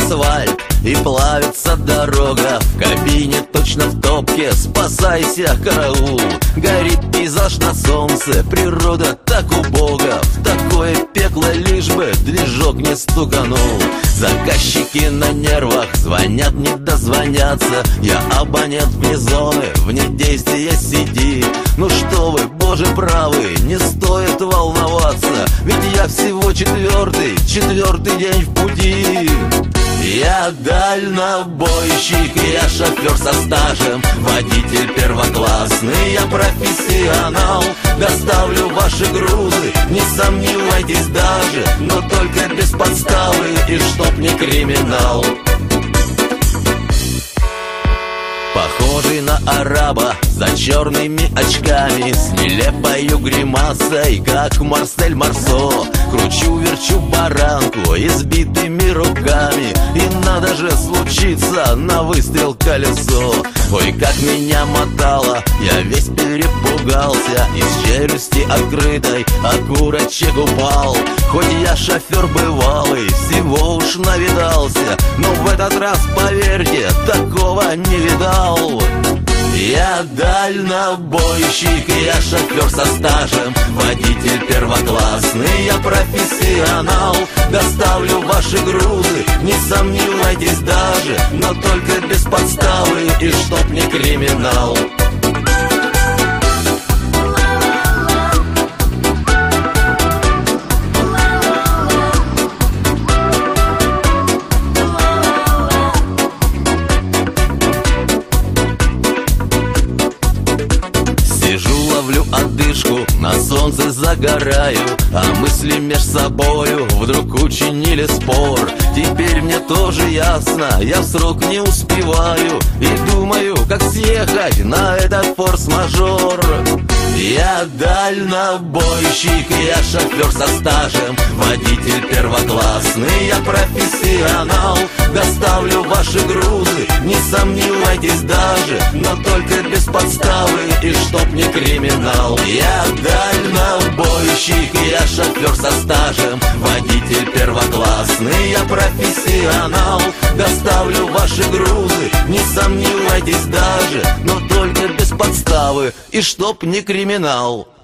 асфальт и плавится дорога. В кабине точно в топке, спасайся, караул. Горит пейзаж на солнце, природа так убога. В такое пекло лишь бы движок не стуканул. Заказчики на нервах, звонят, не дозвонятся. Я абонент вне зоны, вне действия сиди. Ну что вы, боже правый, не стоит волноваться, ведь я всего четвертый день в пути. Я дальнобойщик, я шофер со стажем, водитель первоклассный, я профессионал. Доставлю ваши грузы, не сомневайтесь даже, но только без подставы и чтоб не криминал. Похожий на араба, за черными очками, с нелепою гримасой, как Марсель Марсо. Кручу-верчу баранку избитыми руками, и надо же случиться на выстрел колесо. Ой, как меня мотало, я весь перепугался, из челюсти открытой окурочек упал. Хоть я шофер бывалый, всего уж навидался, но в этот раз, поверьте, такого не видал. Я дальнобойщик, я шофер со стажем, водитель первоклассный, я профессионал. Доставлю ваши грузы, не сомневайтесь даже, но только без подставы и чтоб не криминал. Ловлю одышку, на солнце загораю, а мысли меж собою вдруг учинили спор. Теперь мне тоже ясно, я в срок не успеваю, и думаю, как съехать на этот форс-мажор. Я дальнобойщик, я шофер со стажем, водитель первоклассный, я профессионал. Доставлю ваши грузы, не сомневайтесь даже, но только без подставы и чтоб не криминал. Я дальнобойщик, я шофер со стажем, водитель первоклассный, я профессионал. Доставлю ваши грузы, не сомневайтесь даже, но только без подставы и чтоб не криминал.